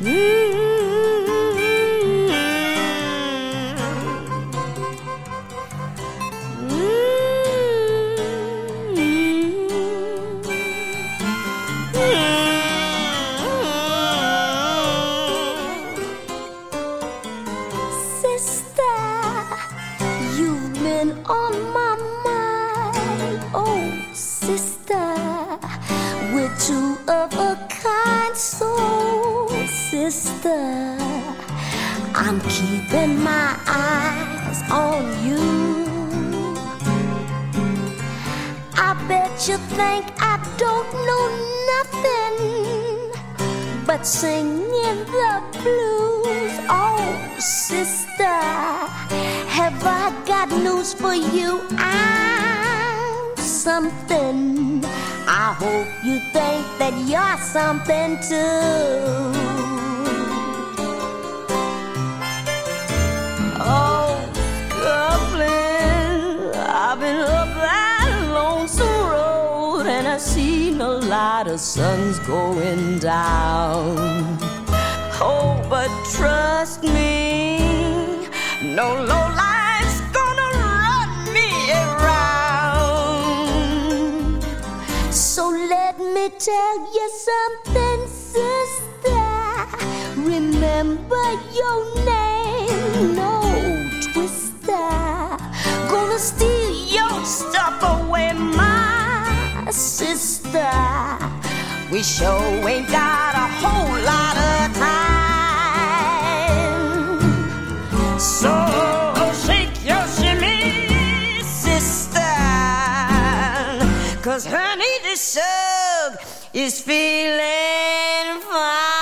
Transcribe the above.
Sister, you've been on my mind. Oh, sister, we're two of a kind soul. Sister, I'm keeping my eyes on you. I bet you think I don't know nothing but singing the blues. Oh, sister, have I got news for you? I'm something. I hope you think that you're something too. Oh, Scotland, I've been up that lonesome road and I've seen a lot of suns going down. Oh, but trust me, no low life's gonna run me around. So let me tell you something, sister. Remember your name, no twister. Gonna steal your stuff away, my sister. We sure ain't got a whole lot of time. So shake your shimmy, sister, 'cause honey, this sub is feeling fine.